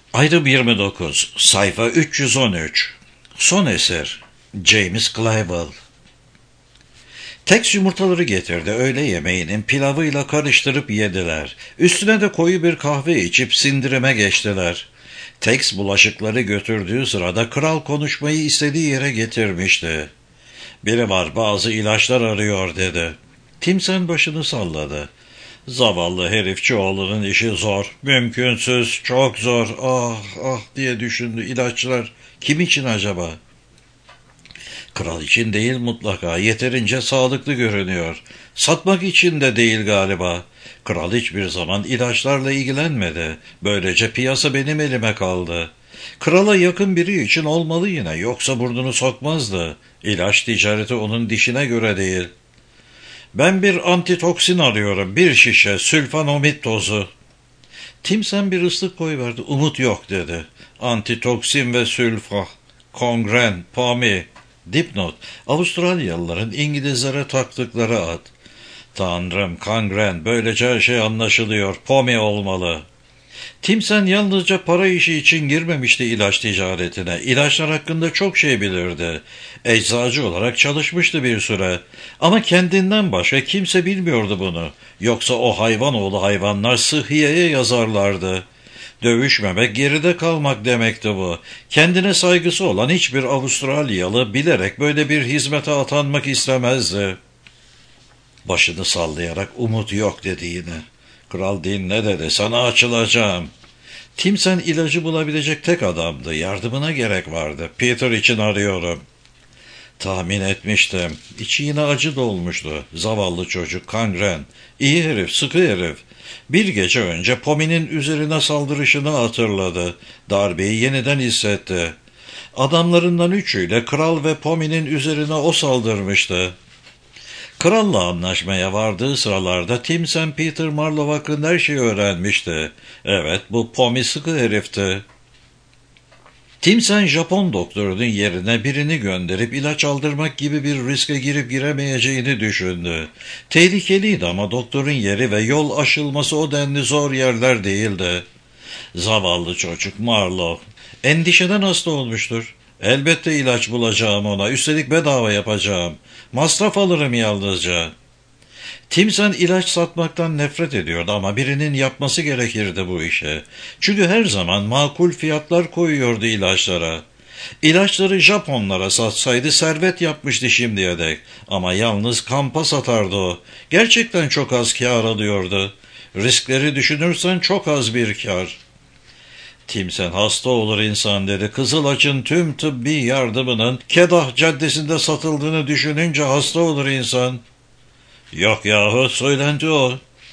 Ayrım 29, sayfa 313. Son eser, James Clavell. Tex yumurtaları getirdi, öğle yemeğinin pilavıyla karıştırıp yediler. Üstüne de koyu bir kahve içip sindirime geçtiler. Tex bulaşıkları götürdüğü sırada kral konuşmayı istediği yere getirmişti. "Biri var, bazı ilaçlar arıyor," dedi. Timsen başını salladı. "Zavallı herifçi oğlunun işi zor, mümkünsüz, çok zor, ah ah," diye düşündü. "İlaçlar kim için acaba?" "Kral için değil mutlaka, yeterince sağlıklı görünüyor. Satmak için de değil galiba. Kral hiçbir zaman ilaçlarla ilgilenmedi. Böylece piyasa benim elime kaldı. Krala yakın biri için olmalı yine, yoksa burnunu sokmazdı. İlaç ticareti onun dişine göre değil. Ben bir antitoksin arıyorum, bir şişe sülfanomid tozu." Timsen bir ıslık koyverdi. "Umut yok," dedi. "Antitoksin ve sülfa, kongren, pomi." Dipnot: Avustralyalıların İngilizlere taktıkları ad. "Tanrım, kongren, böylece her şey anlaşılıyor. Pomi olmalı." Timsen yalnızca para işi için girmemişti ilaç ticaretine. İlaçlar hakkında çok şey bilirdi. Eczacı olarak çalışmıştı bir süre. Ama kendinden başka kimse bilmiyordu bunu. Yoksa o hayvanoğlu hayvanlar sıhhiyeye yazarlardı. Dövüşmemek, geride kalmak demekti bu. Kendine saygısı olan hiçbir Avustralyalı bilerek böyle bir hizmete atanmak istemezdi. Başını sallayarak "Umut yok," dedi yine. "Kral dinle," dedi. "Sana açılacağım." Timsen ilacı bulabilecek tek adamdı. Yardımına gerek vardı. "Peter için arıyorum." "Tahmin etmiştim." İçi yine acı dolmuştu. Zavallı çocuk, kangren. İyi herif, sıkı herif. Bir gece önce Pomi'nin üzerine saldırışını hatırladı. Darbeyi yeniden hissetti. Adamlarından üçüyle kral ve Pomi'nin üzerine o saldırmıştı. Kralla anlaşmaya vardığı sıralarda Timsen Peter Marlowe hakkında her şeyi öğrenmişti. Evet, bu Pomi sıkı herifti. Timsen Japon doktorunun yerine birini gönderip ilaç aldırmak gibi bir riske girip giremeyeceğini düşündü. Tehlikeliydi ama doktorun yeri ve yol aşılması o denli zor yerler değildi. Zavallı çocuk Marlowe. Endişeden hasta olmuştur. Elbette ilaç bulacağım ona, üstelik bedava yapacağım. Masraf alırım yalnızca. Timsen ilaç satmaktan nefret ediyordu ama birinin yapması gerekirdi bu işe. Çünkü her zaman makul fiyatlar koyuyordu ilaçlara. İlaçları Japonlara satsaydı servet yapmıştı şimdiye dek. Ama yalnız kampa satardı o. Gerçekten çok az kâr alıyordu. Riskleri düşünürsen çok az bir kâr. Timsen hasta olur insan, dedi. Kızılaç'ın tüm tıbbi yardımının Kedah Caddesi'nde satıldığını düşününce hasta olur insan. Yok yahu, söylenti o.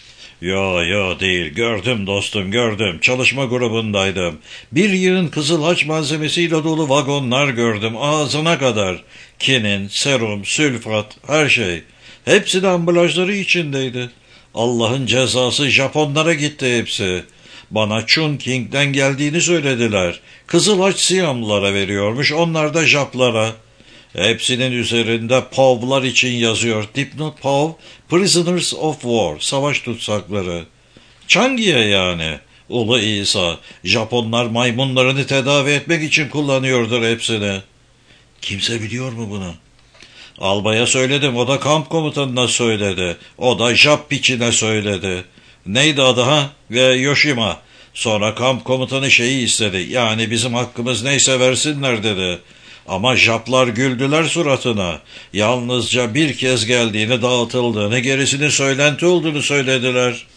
Yo değil, gördüm dostum, gördüm. Çalışma grubundaydım. Bir yığın Kızılaç malzemesiyle dolu vagonlar gördüm, ağzına kadar. Kinin, serum, sülfat, her şey. Hepsi de ambalajları içindeydi. Allah'ın cezası, Japonlara gitti hepsi. Bana Chungking'den geldiğini söylediler. Kızılaç Siyamlılara veriyormuş, onlar da Japlara. Hepsinin üzerinde POW'lar için yazıyor. Dipnot POW, Prisoners of War, savaş tutsakları. Changi'ye yani. Ulu İsa, Japonlar maymunlarını tedavi etmek için kullanıyordur hepsini. Kimse biliyor mu bunu? Albaya söyledim, o da kamp komutanına söyledi. O da Jap piçine söyledi. Neydi adı ha? Ve Yoshima. Sonra kamp komutanı şeyi istedi. Yani bizim hakkımız neyse versinler dedi. Ama Japlar güldüler suratına. Yalnızca bir kez geldiğini, dağıtıldığını, gerisinin söylenti olduğunu söylediler.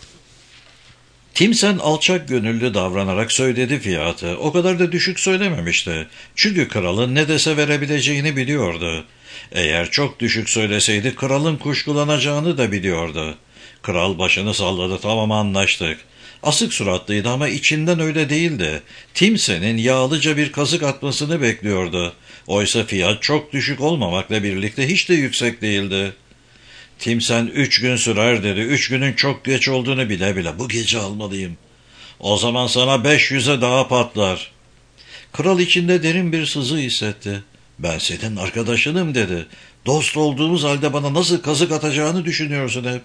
Timsen alçak gönüllü davranarak söyledi fiyatı. O kadar da düşük söylememişti. Çünkü kralın ne dese verebileceğini biliyordu. Eğer çok düşük söyleseydi kralın kuşkulanacağını da biliyordu. Kral başını salladı. "Tamam, anlaştık." Asık suratlıydı ama içinden öyle değildi. Timsen'in yağlıca bir kazık atmasını bekliyordu. Oysa fiyat çok düşük olmamakla birlikte hiç de yüksek değildi. Timsen 3 gün sürer dedi. 3 günün çok geç olduğunu bile bile bu gece almalıyım. O zaman sana 500'e daha patlar. Kral içinde derin bir sızı hissetti. "Ben senin arkadaşınım," dedi. "Dost olduğumuz halde bana nasıl kazık atacağını düşünüyorsun hep."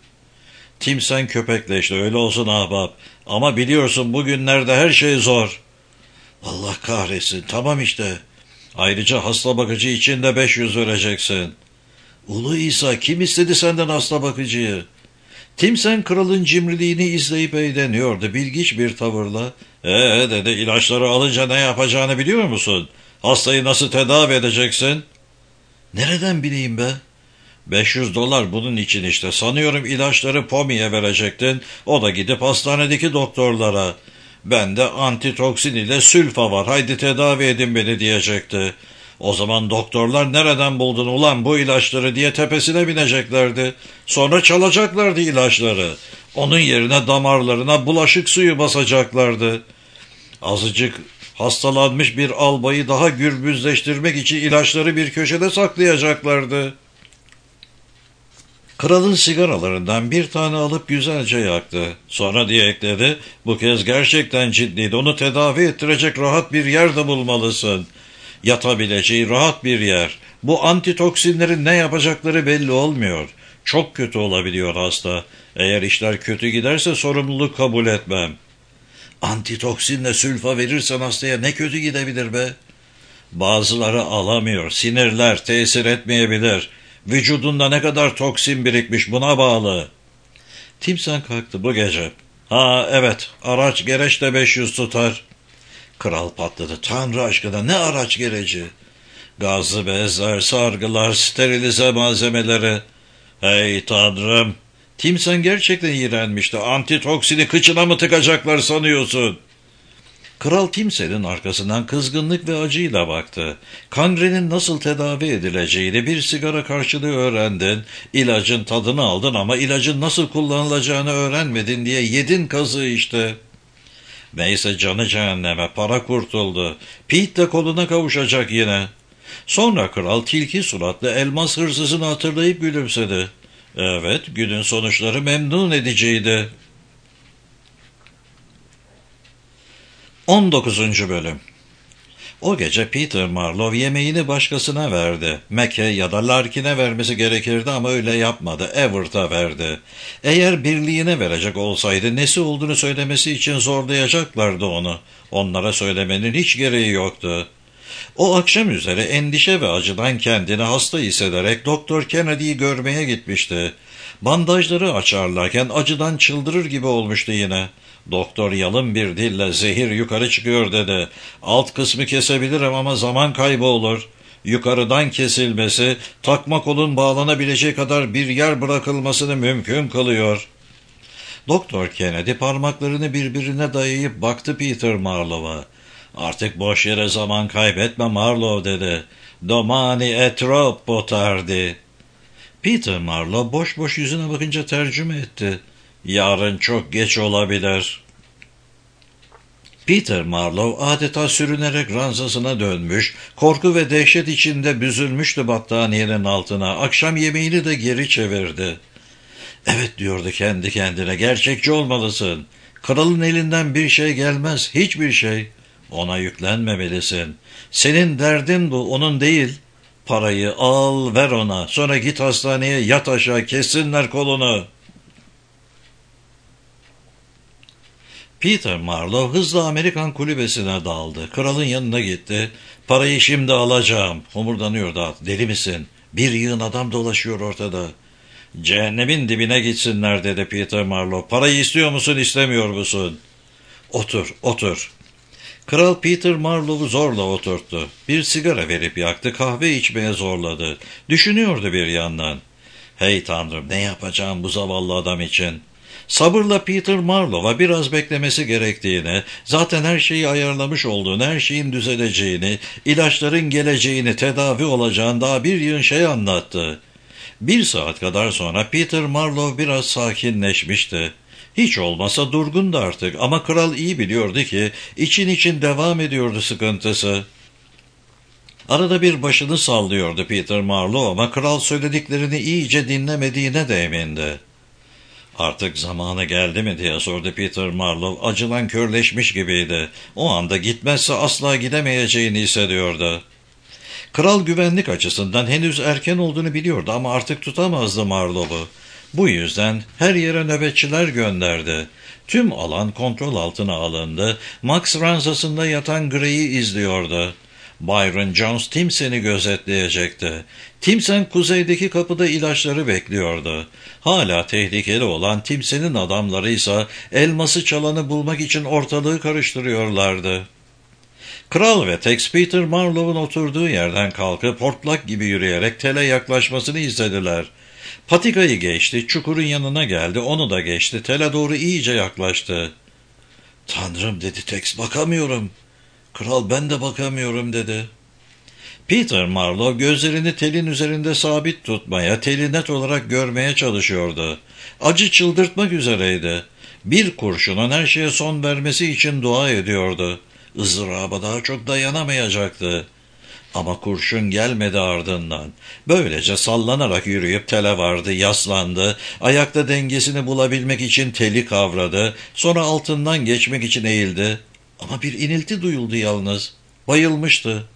Timsen köpekleşti. "Öyle olsun ahbap. Ama biliyorsun bugünlerde her şey zor." Allah kahretsin, tamam işte. Ayrıca hasta bakıcı için de 500 vereceksin. Ulu İsa, kim istedi senden hasta bakıcıyı? Timsen kralın cimriliğini izleyip eğleniyordu bilgiç bir tavırla. Dedi, ilaçları alınca ne yapacağını biliyor musun? Hastayı nasıl tedavi edeceksin? Nereden bileyim be? 500 dolar bunun için işte. Sanıyorum ilaçları Pomi'ye verecektin. O da gidip hastanedeki doktorlara. Bende antitoksin ile sülfa var. Haydi tedavi edin beni diyecekti. O zaman doktorlar nereden buldun ulan bu ilaçları diye tepesine bineceklerdi. Sonra çalacaklardı ilaçları. Onun yerine damarlarına bulaşık suyu basacaklardı. Azıcık hastalanmış bir albayı daha gürbüzleştirmek için ilaçları bir köşede saklayacaklardı. Kralın sigaralarından bir tane alıp güzelce yaktı. Sonra diye ekledi, bu kez gerçekten ciddiydi. Onu tedavi ettirecek rahat bir yer de bulmalısın. Yatabileceği rahat bir yer. Bu antitoksinlerin ne yapacakları belli olmuyor. Çok kötü olabiliyor hasta. Eğer işler kötü giderse sorumluluk kabul etmem. Antitoksinle sülfa verirsen hastaya ne kötü gidebilir be? Bazıları alamıyor. Sinirler tesir etmeyebilir. Vücudunda ne kadar toksin birikmiş buna bağlı. Timsen kalktı bu gece. Ha evet, araç gereç de 500 tutar. Kral patladı. Tanrı aşkına ne araç gereci? Gazlı bezler, sargılar, sterilize malzemeleri. Hey tanrım! Timsen gerçekten iğrenmişti. Antitoksini kıçına mı tıkacaklar sanıyorsun? Kral Timsen'in arkasından kızgınlık ve acıyla baktı. Kangrenin nasıl tedavi edileceğini bir sigara karşılığı öğrendin, ilacın tadını aldın ama ilacın nasıl kullanılacağını öğrenmedin diye yedin kazığı işte. Neyse canı cehenneme, para kurtuldu. Pete de koluna kavuşacak yine. Sonra kral tilki suratlı elmas hırsızını hatırlayıp gülümsedi. Evet, günün sonuçları memnun ediciydi. 19. Bölüm. O gece Peter Marlowe yemeğini başkasına verdi. Mac'e ya da Larkin'e vermesi gerekirdi ama öyle yapmadı. Everett'a verdi. Eğer birliğine verecek olsaydı nesi olduğunu söylemesi için zorlayacaklardı onu. Onlara söylemenin hiç gereği yoktu. O akşam üzere endişe ve acıdan kendini hasta hissederek Doktor Kennedy'yi görmeye gitmişti. Bandajları açarlarken acıdan çıldırır gibi olmuştu yine. Doktor yalın bir dille zehir yukarı çıkıyor dedi. Alt kısmı kesebilirim ama zaman kaybı olur. Yukarıdan kesilmesi, takma kolun bağlanabileceği kadar bir yer bırakılmasını mümkün kılıyor. Doktor Kennedy parmaklarını birbirine dayayıp baktı Peter Marlowe'a. Artık boş yere zaman kaybetme Marlowe dedi. Domani e troppo tardi. Peter Marlowe boş boş yüzüne bakınca tercüme etti. Yarın çok geç olabilir. Peter Marlowe adeta sürünerek ranzasına dönmüş, korku ve dehşet içinde büzülmüştü battaniyenin altına. Akşam yemeğini de geri çevirdi. Evet diyordu kendi kendine, gerçekçi olmalısın. Kralın elinden bir şey gelmez, hiçbir şey. Ona yüklenmemelisin. Senin derdin bu, onun değil. Parayı al, ver ona. Sonra git hastaneye, yat aşağı, kessinler kolunu. Peter Marlowe hızla Amerikan kulübesine daldı. Kralın yanına gitti. Parayı şimdi alacağım. Homurdanıyordu. Deli misin? Bir yığın adam dolaşıyor ortada. Cehennemin dibine gitsinler dedi Peter Marlowe. Parayı istiyor musun, istemiyor musun? Otur, otur. Kral Peter Marlowe'u zorla oturttu. Bir sigara verip yaktı, kahve içmeye zorladı. Düşünüyordu bir yandan. Hey tanrım, ne yapacağım bu zavallı adam için? Sabırla Peter Marlowe'a biraz beklemesi gerektiğini, zaten her şeyi ayarlamış olduğunu, her şeyin düzeleceğini, ilaçların geleceğini, tedavi olacağını daha bir yığın şey anlattı. 1 saat kadar sonra Peter Marlowe biraz sakinleşmişti. Hiç olmasa durgundu artık ama kral iyi biliyordu ki için devam ediyordu sıkıntısı. Arada bir başını sallıyordu Peter Marlowe ama kral söylediklerini iyice dinlemediğine de emindi. Artık zamanı geldi mi diye sordu Peter Marlowe. Acıdan körleşmiş gibiydi. O anda gitmezse asla gidemeyeceğini hissediyordu. Kral güvenlik açısından henüz erken olduğunu biliyordu ama artık tutamazdı Marlowe'u. Bu yüzden her yere nöbetçiler gönderdi. Tüm alan kontrol altına alındı. Max ranzasında yatan Gray'i izliyordu. Byron Jones Timsen'i gözetleyecekti. Timsen kuzeydeki kapıda ilaçları bekliyordu. Hala tehlikeli olan Timsen'in adamları ise elması çalanı bulmak için ortalığı karıştırıyorlardı. Kral ve Tex Peter Marlowe'un oturduğu yerden kalkıp hortlak gibi yürüyerek tele yaklaşmasını izlediler. Patikayı geçti, çukurun yanına geldi, onu da geçti, tele doğru iyice yaklaştı. "Tanrım," dedi Tex, "bakamıyorum." "Kral, ben de bakamıyorum," dedi. Peter Marlowe gözlerini telin üzerinde sabit tutmaya, teli net olarak görmeye çalışıyordu. Acı çıldırtmak üzereydi. Bir kurşunun her şeye son vermesi için dua ediyordu. Izdıraba daha çok dayanamayacaktı. Ama kurşun gelmedi ardından. Böylece sallanarak yürüyüp tele vardı, yaslandı, ayakta dengesini bulabilmek için teli kavradı, sonra altından geçmek için eğildi. Ama bir inilti duyuldu yalnız. Bayılmıştı.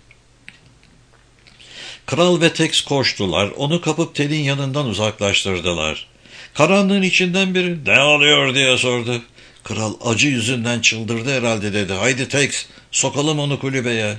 Kral ve Tex koştular, onu kapıp telin yanından uzaklaştırdılar. Karanlığın içinden biri "Ne oluyor?" diye sordu. Kral acı yüzünden çıldırdı herhalde, dedi. "Haydi Tex, sokalım onu kulübeye."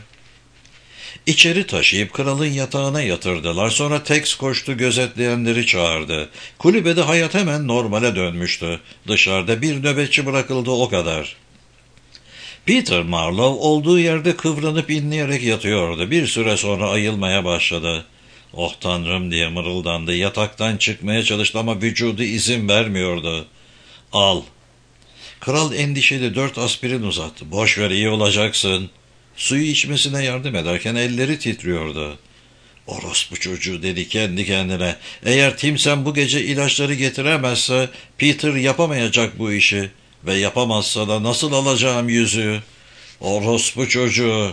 İçeri taşıyıp kralın yatağına yatırdılar. Sonra Tex koştu, gözetleyenleri çağırdı. Kulübede hayat hemen normale dönmüştü. Dışarıda bir nöbetçi bırakıldı, o kadar. Peter Marlowe olduğu yerde kıvranıp inleyerek yatıyordu. Bir süre sonra ayılmaya başladı. "Oh Tanrım," diye mırıldandı. Yataktan çıkmaya çalıştı ama vücudu izin vermiyordu. "Al." Kral endişeli 4 aspirin uzattı. "Boş ver, iyi olacaksın." Suyu içmesine yardım ederken elleri titriyordu. "Orospu çocuğu," dedi kendi kendine. "Eğer Timsen bu gece ilaçları getiremezse Peter yapamayacak bu işi. Ve yapamazsa da nasıl alacağım yüzüğü? Orospu çocuğu."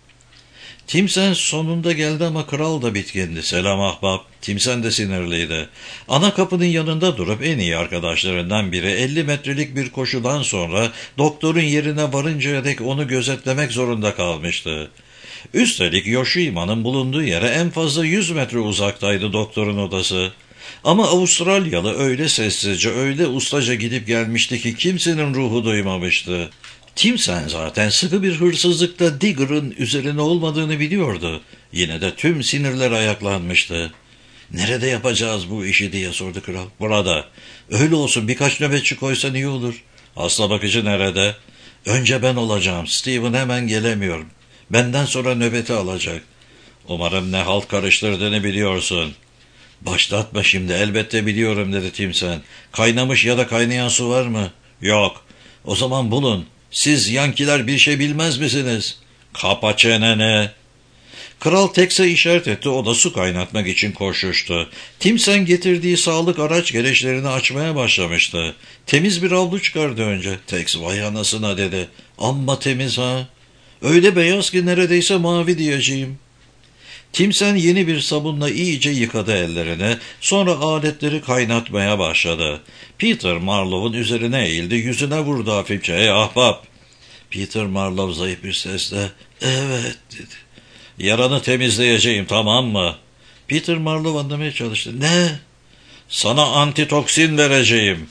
Timsen sonunda geldi ama kral da bitkindi. "Selam ahbap." Timsen de sinirliydi. Ana kapının yanında durup en iyi arkadaşlarından biri 50 metrelik bir koşudan sonra doktorun yerine varıncaya dek onu gözetlemek zorunda kalmıştı. Üstelik Yoshima'nın bulunduğu yere en fazla 100 metre uzaktaydı doktorun odası. Ama Avustralyalı öyle sessizce, öyle ustaca gidip gelmişti ki kimsenin ruhu duymamıştı. Timsen zaten sıkı bir hırsızlıkta Digger'ın üzerine olmadığını biliyordu. Yine de tüm sinirler ayaklanmıştı. "Nerede yapacağız bu işi?" diye sordu kral. "Burada." "Öyle olsun, birkaç nöbetçi koysan iyi olur." "Hasta bakıcı nerede?" "Önce ben olacağım. Steven hemen gelemiyor. Benden sonra nöbeti alacak." "Umarım ne halt karıştırdığını biliyorsun." "Başlatma şimdi, elbette biliyorum," dedi Timsen. "Kaynamış ya da kaynayan su var mı?" "Yok." "O zaman bulun. Siz Yankiler bir şey bilmez misiniz?" "Kapa çeneni." Kral Tex'e işaret etti, o da su kaynatmak için koşuştu. Timsen getirdiği sağlık araç gereçlerini açmaya başlamıştı. Temiz bir havlu çıkardı önce. "Tex, vay anasına," dedi. "Amma temiz ha. Öyle beyaz ki neredeyse mavi diyeceğim." Timsen yeni bir sabunla iyice yıkadı ellerini, sonra aletleri kaynatmaya başladı. Peter Marlowe'un üzerine eğildi, yüzüne vurdu hafifçe. "Ey ahbap!" Peter Marlowe zayıf bir sesle "Evet," dedi. "Yaranı temizleyeceğim, tamam mı?" Peter Marlowe anlamaya çalıştı. "Ne?" "Sana antitoksin vereceğim."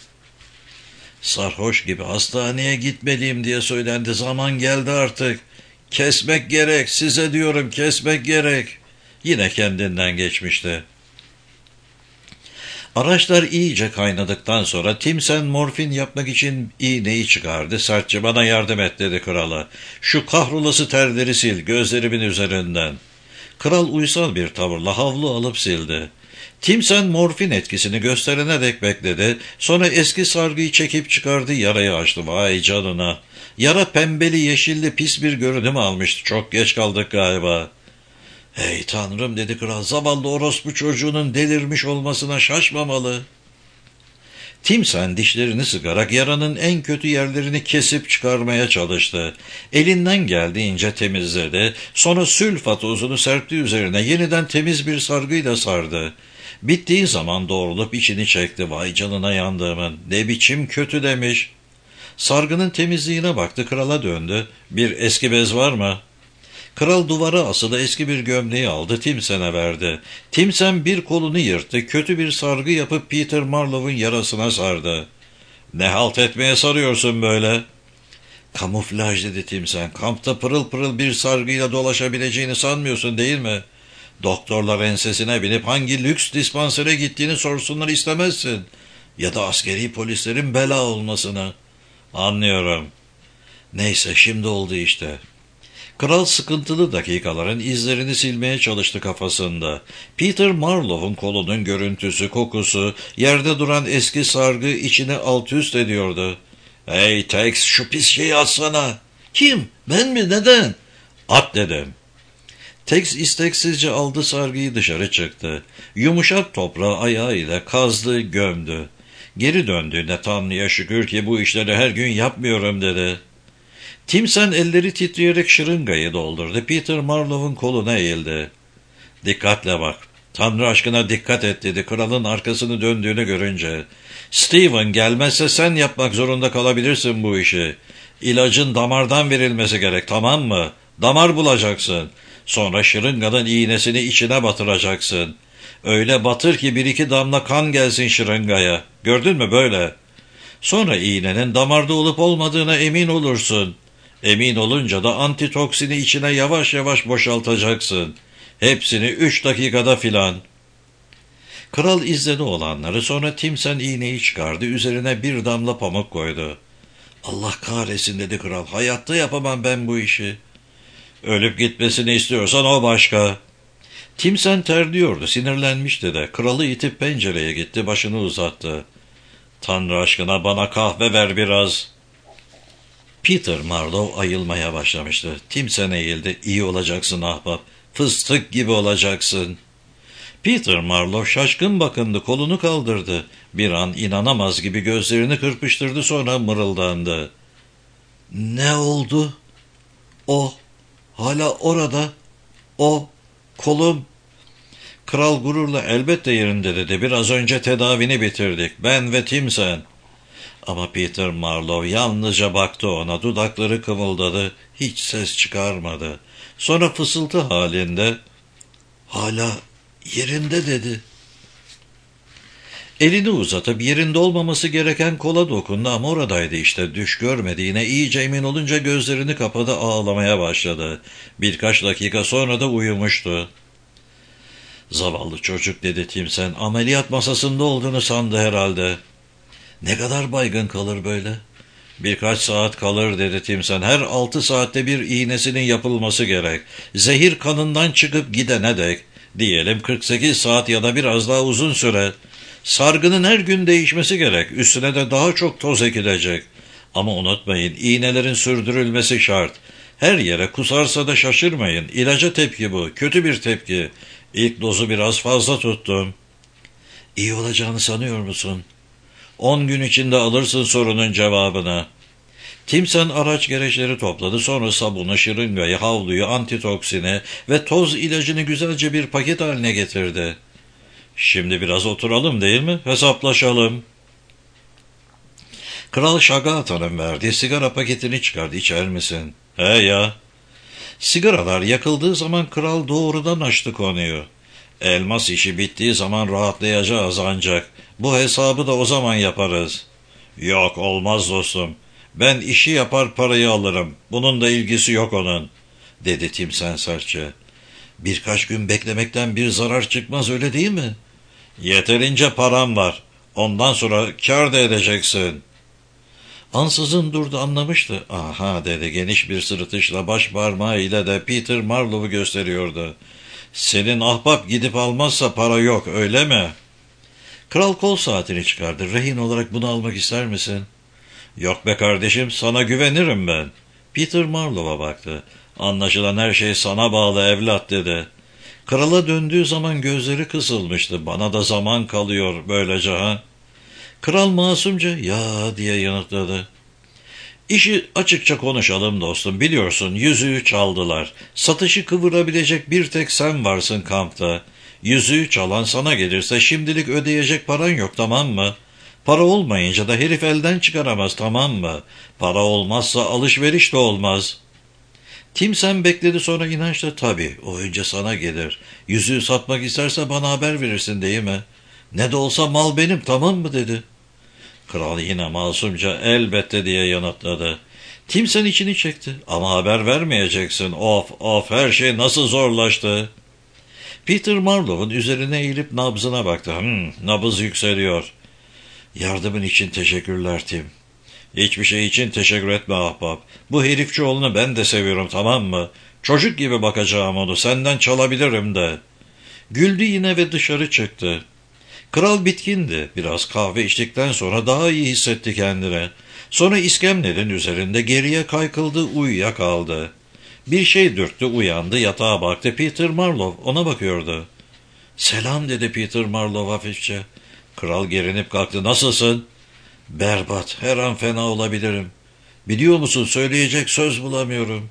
Sarhoş gibi "Hastaneye gitmeliyim," diye söylendi. "Zaman geldi artık. Kesmek gerek, size diyorum, kesmek gerek." Yine kendinden geçmişti. Araçlar iyice kaynadıktan sonra Timsen morfin yapmak için iğneyi çıkardı. Sertçe "Bana yardım et," dedi krala. "Şu kahrolası terleri sil gözlerimin üzerinden." Kral uysal bir tavırla havlu alıp sildi. Timsen morfin etkisini gösterene dek bekledi. Sonra eski sargıyı çekip çıkardı, yarayı açtı. Vay canına! Yara pembeli yeşilli pis bir görünüm almıştı. "Çok geç kaldık galiba." "Ey Tanrım," dedi kral, "zavallı orospu çocuğunun delirmiş olmasına şaşmamalı." Timsen dişlerini sıkarak yaranın en kötü yerlerini kesip çıkarmaya çalıştı. Elinden geldiğince temizledi. Sonra sülfat tozunu serpti üzerine, yeniden temiz bir sargıyla sardı. Bittiği zaman doğrulup içini çekti. "Vay canına yandığımın, ne biçim kötü," demiş. Sargının temizliğine baktı, krala döndü. "Bir eski bez var mı?" Kral duvara asılı eski bir gömleği aldı, Timsen'e verdi. Timsen bir kolunu yırttı, kötü bir sargı yapıp Peter Marlowe'un yarasına sardı. ''Ne halt etmeye sarıyorsun böyle?'' ''Kamuflaj'' dedi Timsen. ''Kampta pırıl pırıl bir sargıyla dolaşabileceğini sanmıyorsun değil mi? Doktorlar ensesine binip hangi lüks dispansere gittiğini sorsunlar istemezsin. Ya da askeri polislerin bela olmasını.'' ''Anlıyorum. Neyse, şimdi oldu işte.'' Kral sıkıntılı dakikaların izlerini silmeye çalıştı kafasında. Peter Marlowe'un kolunun görüntüsü, kokusu, yerde duran eski sargı içini alt üst ediyordu. ''Hey Tex, şu pis şeyi atsana.'' ''Kim? Ben mi? Neden?'' ''At dedim.'' Tex isteksizce aldı sargıyı, dışarı çıktı. Yumuşak toprağı ayağıyla kazdı, gömdü. Geri döndüğünde ''Tanrı'ya şükür ki bu işleri her gün yapmıyorum.'' dedi. Timsen elleri titreyerek şırıngayı doldurdu. Peter Marlowe'un koluna eğildi. ''Dikkatle bak. Tanrı aşkına dikkat et.'' dedi kralın arkasını döndüğünü görünce. ''Stephen gelmezse sen yapmak zorunda kalabilirsin bu işi. İlacın damardan verilmesi gerek, tamam mı? Damar bulacaksın. Sonra şırınganın iğnesini içine batıracaksın. Öyle batır ki 1-2 damla kan gelsin şırıngaya. Gördün mü böyle? Sonra iğnenin damarda olup olmadığına emin olursun. Emin olunca da antitoksini içine yavaş yavaş boşaltacaksın. Hepsini 3 dakikada filan.'' Kral izledi olanları, sonra Timsen iğneyi çıkardı, üzerine bir damla pamuk koydu. ''Allah kahretsin'' dedi kral, ''hayatta yapamam ben bu işi.'' ''Ölüp gitmesini istiyorsan o başka.'' Timsen terliyordu, sinirlenmişti de. Kralı itip pencereye gitti, başını uzattı. ''Tanrı aşkına bana kahve ver biraz.'' Peter Marlowe ayılmaya başlamıştı. Timsen eğildi. ''İyi olacaksın ahbap. Fıstık gibi olacaksın.'' Peter Marlowe şaşkın bakındı, kolunu kaldırdı. Bir an inanamaz gibi gözlerini kırpıştırdı, sonra mırıldandı. ''Ne oldu? O, hala orada. O, kolum.'' Kral gururla ''Elbette yerinde'' dedi. ''Biraz önce tedavini bitirdik. Ben ve Timsen.'' Ama Peter Marlowe yalnızca baktı ona, dudakları kımıldadı, hiç ses çıkarmadı. Sonra fısıltı halinde ''Hala yerinde'' dedi. Elini uzatıp yerinde olmaması gereken kola dokundu ama oradaydı işte. Düş görmediğine iyice emin olunca gözlerini kapadı, ağlamaya başladı. Birkaç dakika sonra da uyumuştu. ''Zavallı çocuk'' dedi Timsen. ''Ameliyat masasında olduğunu sandı herhalde.'' ''Ne kadar baygın kalır böyle?'' ''Birkaç saat kalır'' dedi Timsen. ''Her 6 saatte bir iğnesinin yapılması gerek. Zehir kanından çıkıp gidene dek. Diyelim 48 saat ya da biraz daha uzun süre. Sargının her gün değişmesi gerek. Üstüne de daha çok toz ekilecek. Ama unutmayın, iğnelerin sürdürülmesi şart. Her yere kusarsa da şaşırmayın. İlaca tepki bu. Kötü bir tepki. İlk dozu biraz fazla tuttum.'' ''İyi olacağını sanıyor musun?'' 10 gün içinde alırsın sorunun cevabını. Timsen araç gereçleri topladı, sonra sabunu, şırıngayı, havluyu, antitoksini ve toz ilacını güzelce bir paket haline getirdi. ''Şimdi biraz oturalım değil mi? Hesaplaşalım.'' Kral Şagatan'ın verdiği sigara paketini çıkardı. ''İçer misin?'' ''He ya.'' Sigaralar yakıldığı zaman kral doğrudan açtı konuyu. ''Elmas işi bittiği zaman rahatlayacağız ancak. Bu hesabı da o zaman yaparız.'' ''Yok, olmaz dostum. Ben işi yapar parayı alırım. Bunun da ilgisi yok onun.'' dedi Timsen sertçe. ''Birkaç gün beklemekten bir zarar çıkmaz, öyle değil mi?'' ''Yeterince param var. Ondan sonra kâr da edeceksin.'' Ansızın durdu, anlamıştı. ''Aha'' dedi geniş bir sırıtışla, baş parmağıyla da Peter Marlowe'u gösteriyordu. ''Senin ahbap gidip almazsa para yok, öyle mi?'' Kral kol saatini çıkardı. ''Rehin olarak bunu almak ister misin?'' ''Yok be kardeşim, sana güvenirim ben.'' Peter Marlowe'a baktı. ''Anlaşılan her şey sana bağlı evlat'' dedi. Krala döndüğü zaman gözleri kısılmıştı. ''Bana da zaman kalıyor böylece ha?'' Kral masumca ''Ya'' diye yanıtladı. ''İşi açıkça konuşalım dostum. Biliyorsun, yüzüğü çaldılar. Satışı kıvırabilecek bir tek sen varsın kampta. Yüzüğü çalan sana gelirse şimdilik ödeyecek paran yok, tamam mı? Para olmayınca da herif elden çıkaramaz, tamam mı? Para olmazsa alışveriş de olmaz.'' Tim sen bekledi, sonra inançla tabii o önce sana gelir. Yüzüğü satmak isterse bana haber verirsin değil mi? Ne de olsa mal benim, tamam mı dedi. Kral yine masumca elbette diye yanıtladı. Tim sen içini çekti. Ama haber vermeyeceksin. Of of, her şey nasıl zorlaştı. Peter Marlowe'un üzerine eğilip nabzına baktı. Nabız yükseliyor. Yardımın için teşekkürler Tim. Hiçbir şey için teşekkür etme ahbap. Bu herifçioğlunu ben de seviyorum, tamam mı? Çocuk gibi bakacağım onu, senden çalabilirim de. Güldü yine ve dışarı çıktı. Kral bitkindi. Biraz kahve içtikten sonra daha iyi hissetti kendini. Sonra iskemlenin üzerinde geriye kaykıldı, uyuyakaldı. Bir şey dürttü, uyandı, yatağa baktı. Peter Marlowe ona bakıyordu. Selam dedi Peter Marlowe hafifçe. Kral gerinip kalktı. Nasılsın? Berbat, her an fena olabilirim. Biliyor musun, söyleyecek söz bulamıyorum.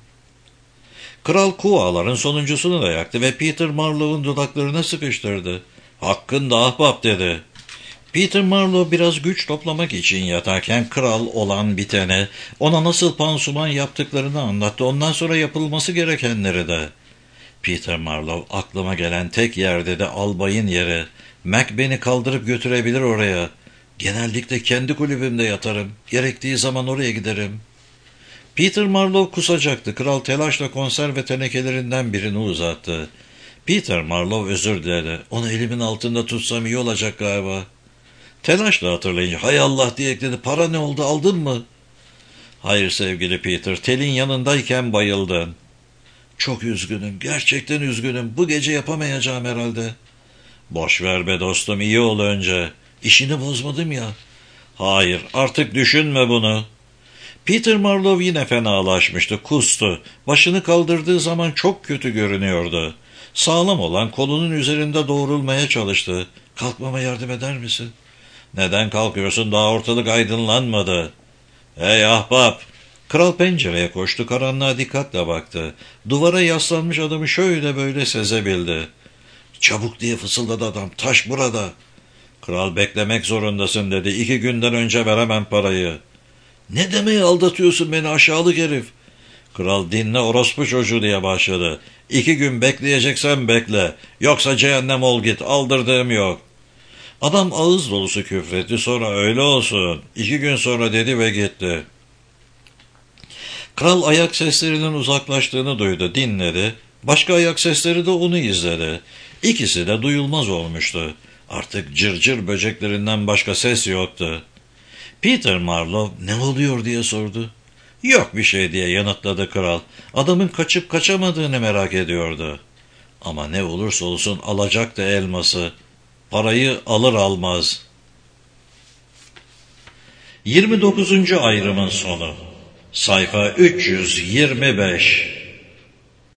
Kral kuğaların sonuncusunu da yaktı ve Peter Marlowe'un dudaklarına sıkıştırdı. Hakkında ahbap dedi. Peter Marlowe biraz güç toplamak için yatarken kral olan bitene, ona nasıl pansuman yaptıklarını anlattı. Ondan sonra yapılması gerekenleri de. Peter Marlowe aklıma gelen tek yer dedi, albayın yeri. Mac beni kaldırıp götürebilir oraya. Genellikle kendi kulübümde yatarım. Gerektiği zaman oraya giderim. Peter Marlowe kusacaktı. Kral telaşla konserve tenekelerinden birini uzattı. Peter Marlowe özür diledi. Onu elimin altında tutsam iyi olacak galiba. Telaşla hatırlayınca hay Allah diye ekledi. Para ne oldu, aldın mı? Hayır sevgili Peter, telin yanındayken bayıldın. Çok üzgünüm, gerçekten üzgünüm. Bu gece yapamayacağım herhalde. Boş ver be dostum, iyi ol önce. İşini bozmadım ya. Hayır, artık düşünme bunu. Peter Marlowe yine fenalaşmıştı, kustu. Başını kaldırdığı zaman çok kötü görünüyordu. Sağlam olan kolunun üzerinde doğrulmaya çalıştı. Kalkmama yardım eder misin? Neden kalkıyorsun, daha ortalık aydınlanmadı. Hey ahbap! Kral pencereye koştu, karanlığa dikkatle baktı. Duvara yaslanmış adamı şöyle böyle sezebildi. Çabuk diye fısıldadı adam, taş burada. Kral beklemek zorundasın dedi, 2 günden önce veremem parayı. Ne demeye aldatıyorsun beni aşağılık herif? Kral dinle orospu çocuğu diye başladı. 2 gün bekleyeceksen bekle, yoksa cehennem ol git, aldırdığım yok. Adam ağız dolusu küfretti, sonra öyle olsun 2 gün sonra dedi ve gitti. Kral ayak seslerinin uzaklaştığını duydu, dinledi. Başka ayak sesleri de onu izledi. İkisi de duyulmaz olmuştu. Artık cırcır böceklerinden başka ses yoktu. Peter Marlowe ne oluyor diye sordu. Yok bir şey diye yanıtladı kral. Adamın kaçıp kaçamadığını merak ediyordu. Ama ne olursa olsun alacaktı elması. Parayı alır almaz. 29. ayrımın sonu. Sayfa 325.